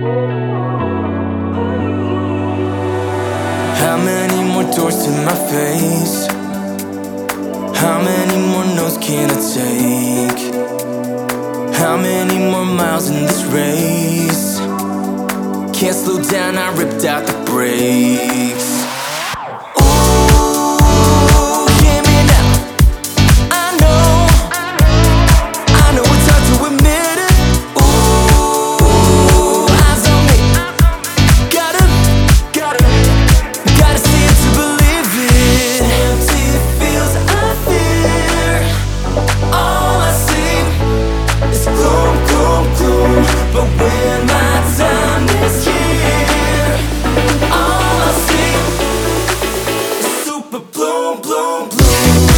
How many more doors to my face? How many more no's can I take? How many more miles in this race? Can't slow down, I ripped out the brakes. Ooh, hear me now. I know it's hard to admit it. Ooh, eyes on me. Gotta see it to believe it. Empty feels I fear. All I see is gloom, gloom, gloom. But when my time is here, all I see is super bloom, bloom, bloom.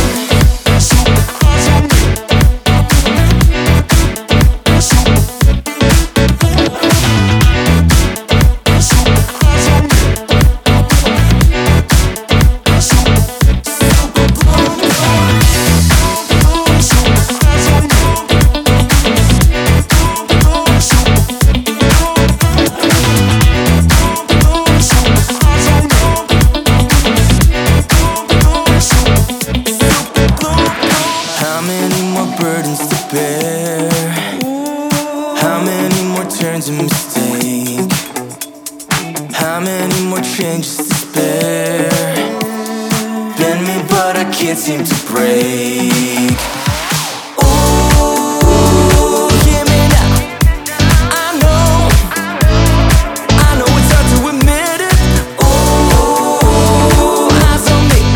How many more burdens to bear? How many more turns and mistake? How many more changes to spare? Bend me but I can't seem to break. Ooh, hear me now. I know it's hard to admit it. Ooh, eyes on me.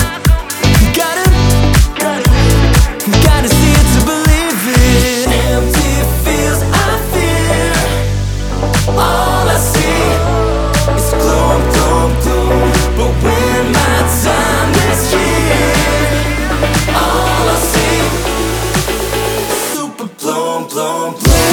Gotta see it to believe it. Empty feels I fear. All I see is gloom, gloom, gloom. But when my time is here, all I see is super bloom, bloom, bloom.